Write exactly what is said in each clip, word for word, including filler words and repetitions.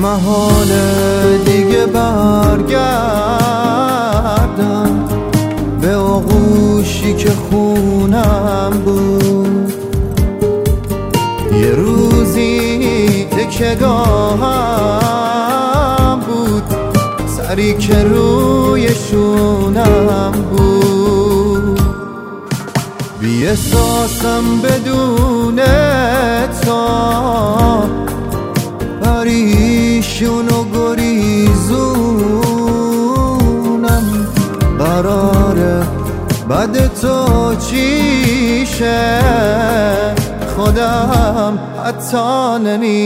محاله دیگه برگردم به آغوشی که خونم بود. یه روزی تکیه‌گاهم بود، سری که روی شونم بود. بی احساسم بدون تا پریشون و گریزونم. قراره بعد تو چیشه خودم حتی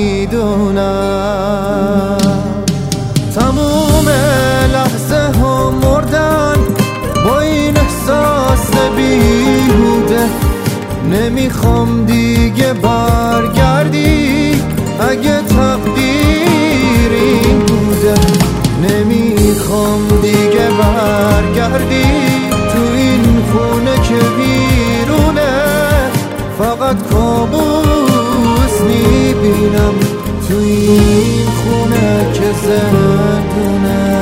نمیدونم. تموم لحظه ها مردن با این احساس بیهوده. نمیخوام دیگه برگردی اگه تقدیر این بوده. نمیخوام دیگه برگردی تو این خونه که بیرونه. فقط کابوس میبینم تو این خونه که زندونه.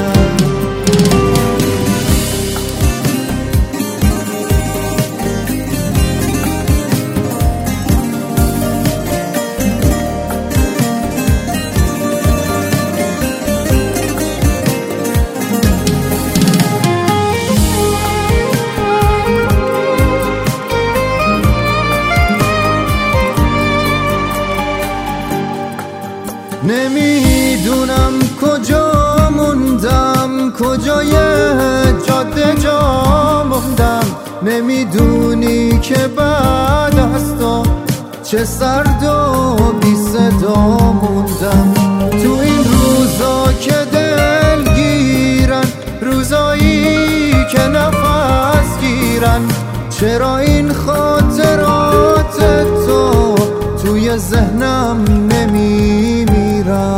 نمیدونم کجا موندم، کجای جاده جا موندم. نمیدونی که بعد از تو چه سرد و بی صدا موندم. تو این روزا که دل گیرن، روزایی که نفس گیرن، چرا این خاطرات تو توی ذهنم نمیمیرن؟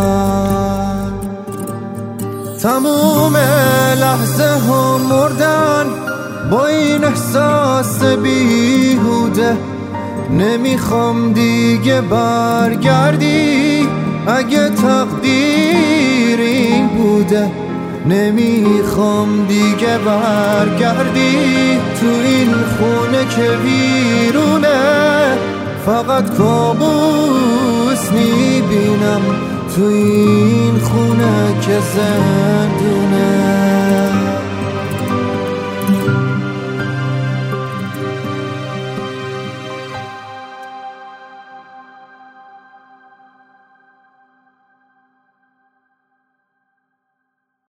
تموم لحظه ها مردن با این احساس بیهوده. نمیخوام دیگه برگردی اگه تقدیر این بوده. نمیخوام دیگه برگردی تو این خونه که بیرونه. فقط کابوس میبینم تو این خونه که زندونه.